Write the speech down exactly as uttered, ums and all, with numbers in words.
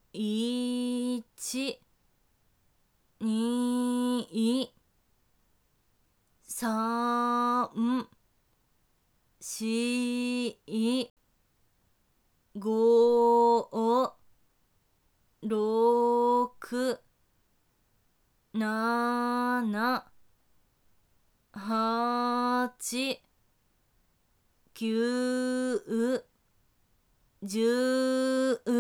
いち、に、さん、し、ご、ろく、なな、はち、きゅう、じゅう、